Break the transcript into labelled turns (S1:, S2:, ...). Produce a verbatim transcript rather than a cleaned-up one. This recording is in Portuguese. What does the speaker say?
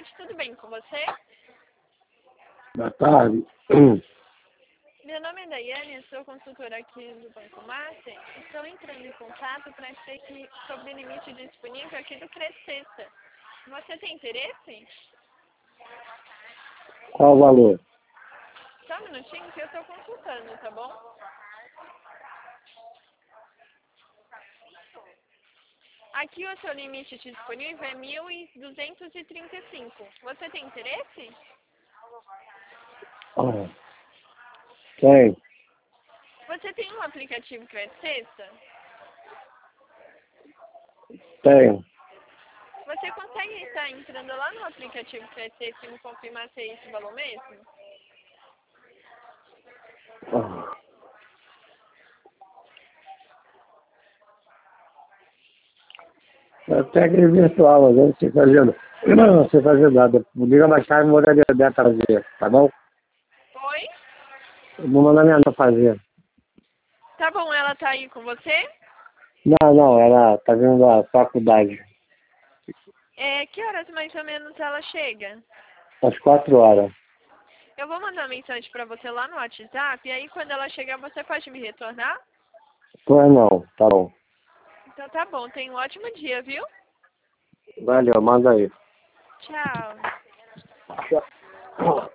S1: tarde, tudo bem com você?
S2: Boa tarde.
S1: Meu nome é Daiane, sou consultora aqui do Banco Master. Estou entrando em contato para dizer que sobre o limite disponível aqui do Crescesta. Você tem interesse?
S2: Qual o valor?
S1: Só um minutinho que eu estou consultando, tá bom? Aqui o seu limite disponível é mil duzentos e trinta e cinco. Você tem interesse?
S2: Ah, tem.
S1: Você tem um aplicativo Crescesta?
S2: Tenho.
S1: Você consegue estar entrando lá no aplicativo Crescesta e me confirmar se é esse valor mesmo?
S2: Ah. Até aquele virtual, mas eu não sei fazer, não, não sei fazer nada. Liga mais tarde e vou dar minha pra fazer, tá bom?
S1: Oi?
S2: Eu vou mandar minha nota fazer.
S1: Tá bom, ela tá aí com você?
S2: Não, não, ela tá vindo da faculdade.
S1: É, que horas mais ou menos ela chega?
S2: Às quatro horas.
S1: Eu vou mandar mensagem pra você lá no WhatsApp, e aí quando ela chegar você pode me retornar?
S2: Pois não, tá bom.
S1: Então tá bom, tenha um ótimo dia, viu?
S2: Valeu, manda aí.
S1: Tchau.
S2: Tchau.